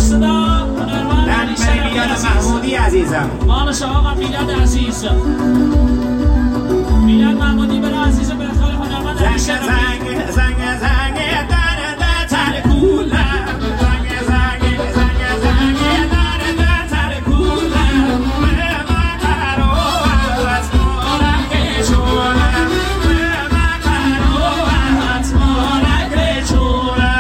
محمودی عزیزم مال آقا میلاد عزیز میلاد محمودی بر عزیز به افتخار هنرمند زنگ زنگ زنگ زنگ در در تر کولم زنگ زنگ زنگ زنگ در در تر کولم به من قرار از مارک چولم به من قرار از مارک چولم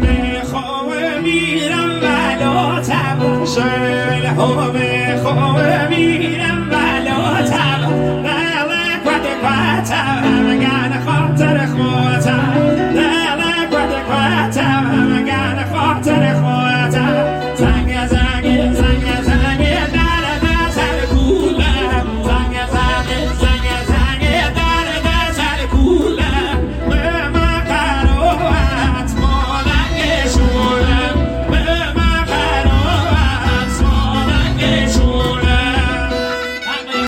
شاید همه خواه